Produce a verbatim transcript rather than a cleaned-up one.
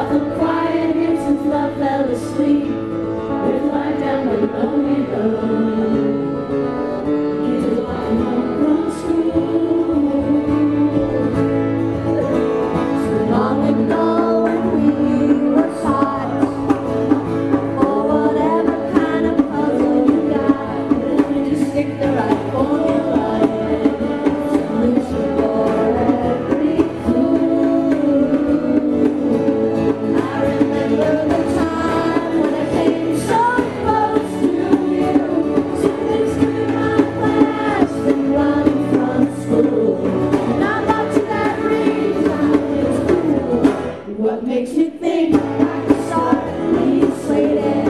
felt quiet here since love fell asleep. There's light down below me, though. Kids are walking home from school. So long ago when we were five, or whatever kind of puzzle you got, when you stick the right formula in, solution for every clue. I remember the time when I came so close to you, zipping through my class and running from school. And I thought to that reason it's cool. What makes you think I can start being slated?